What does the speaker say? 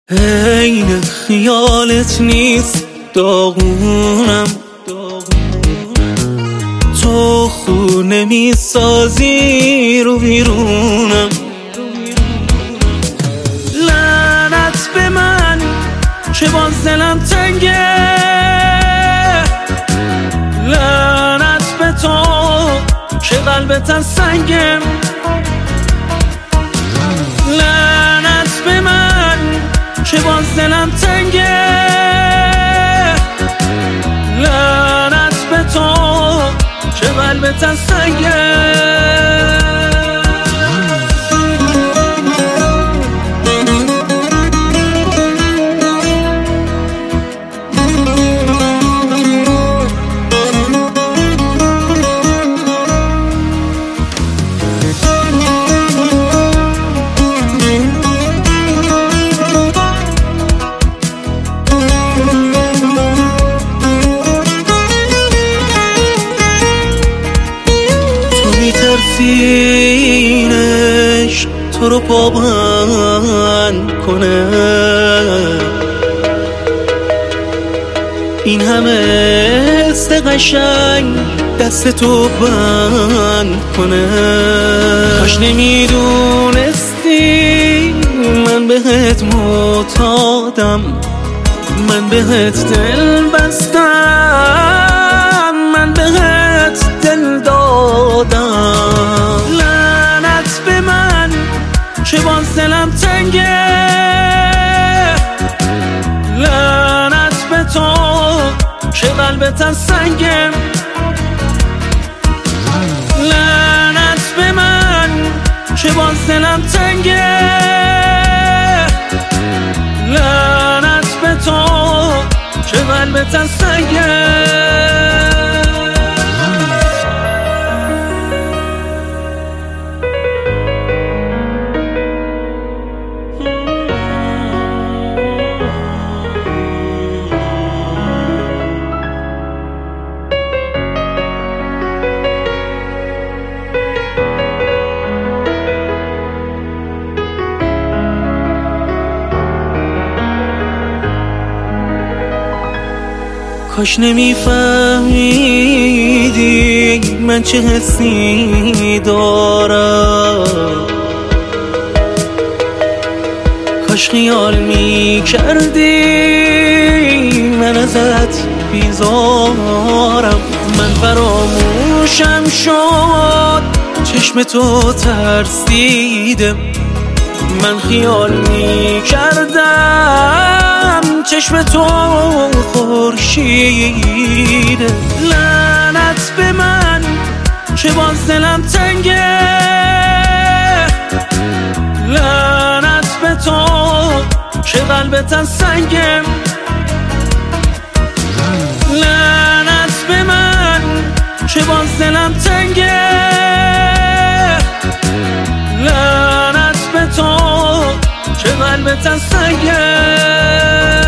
عین خیالت نیست داغونم، تو خونه میسازی رو بیرونم. لعنت به من که باز دلم تنگه، لعنت به تو که قلبت سنگه، لعنت به من که باز دلم تنگه، لعنت به تو که قلبت سنگه. میترسینش تو رو پابند کنه، این همه حس قشنگ دست تو بند کنه. کاش نمیدونستی من بهت معتادم، من بهت دل بستم، من بهت دل دادم. لعنت به من که باز دلم تنگه، لعنت به تو که قلبت سنگه، لعنت به من که باز دلم تنگه، لعنت به تو که قلبت سنگه. کاش نمیفهمیدی من چه حسی دارم، کاش خیال میکردی من ازت بیزارم. من فراموشم شد چشم تو ترسیده، من خیال میکردم چشم تو خورشیده. لعنت به من که باز دلم تنگه، لعنت به تو که قلبت سنگه، لعنت به من که باز دلم تنگه، لعنت به تو که قلبت سنگه.